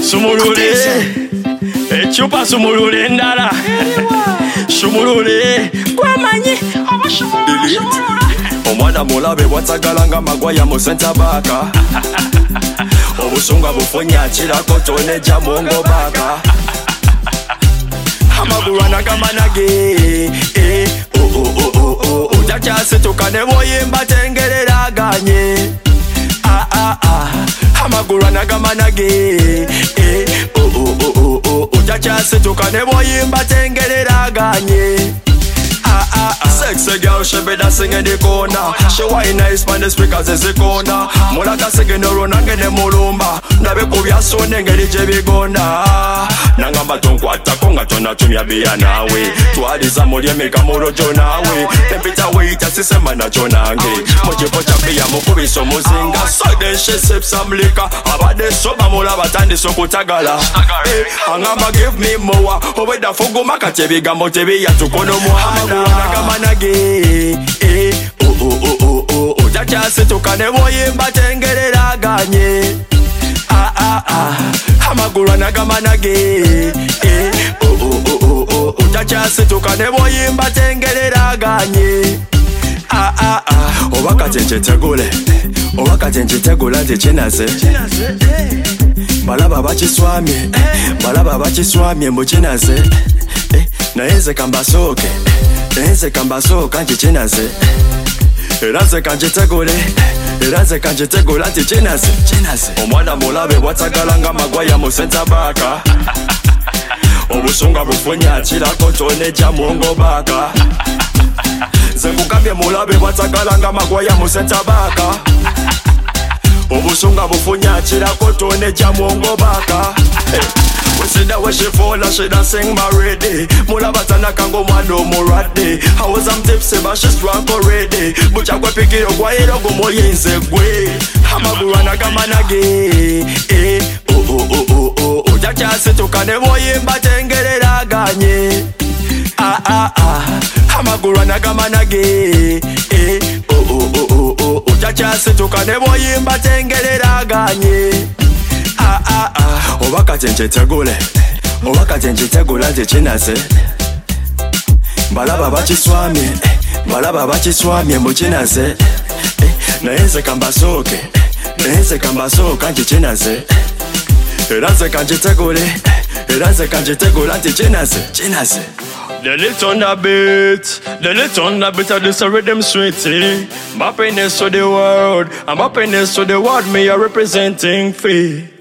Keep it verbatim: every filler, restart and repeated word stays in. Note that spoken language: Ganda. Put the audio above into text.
Sumulule echupa sumulule ndala Shumulule kwamanyi oba shumulule omwana mulabe bwatagalanga magwaya mu center baka obusunga bufunya kirako toneja mungo baka amagulwana gamanage eh oh oh oh oh oh jaja setukane boyimba tengerera ganye ah ah ah amagulwana gamanage eh oh oh oh oh oh jaja setukane boyimba tengerera ganye ah ah ah sexy girl she be dancing in the corner she wine nice man the speakers is the corner mulaga segeno ronange ne mulumba ndabe kubya sonde ngeri je bigonda nangamba tonkwata konga tona tumya bia nawe twaliza mulye meka murojo nawe tempita wita sisema na jonange moje pocha bia mukubiso muzinga so then she sip some liquor abade soba mulaba tandi sokutagala eh angamba give me more obeda fugu makate bigambo tebiya tukono mwana nagamanage eh oh oh oh oh oh oh jaja setukane boyimba tengerera ganye ah ah ah amagulwana gamanage eh oh oh oh oh oh jaja setukane boyimba tengerera ganye ah ah ah obakatenje tegule obakatenje tegula tekinaze balaba bakiswamye balaba bakiswamye mu kinaze naeze kambasoke naeze kambasoka nkikinaze eraze kanjitegule eraze kanjitegula nti kinaze kinaze omwana mulabe bwatagalanga magwaya mu center baka obusunga bufunya kirako toneja mungo baka zengukambye mulabe bwatagalanga magwaya mu center baka obusunga bufunya kirako toneja mungo baka we see that when she fall and she dancing my ready Mulabatana kango mwano murade I was am tipsy but she's drunk already Bucha kwe pikiro kwa hilo gumo yinze gwe Hamagurana gamanage eh oh oh oh oh oh oh jaja setukane boyimba tengerera ganye ah ah ah Hamagurana gamanage eh oh oh oh oh oh oh jaja setukane boyimba tengerera ganye ah ah ah obakatenje tegule obakatenje tegula tekinaze balaba bakiswamye balaba bakiswamye mu kinaze naeze kambasoke naeze kambasoka nkikinaze eraze kanjitegule eraze kanjitegula nti kinaze kinaze the little on the beat, the little on the beat of this rhythm sweetie. My happiness to the world, I'm happiness to the world, me are representing free.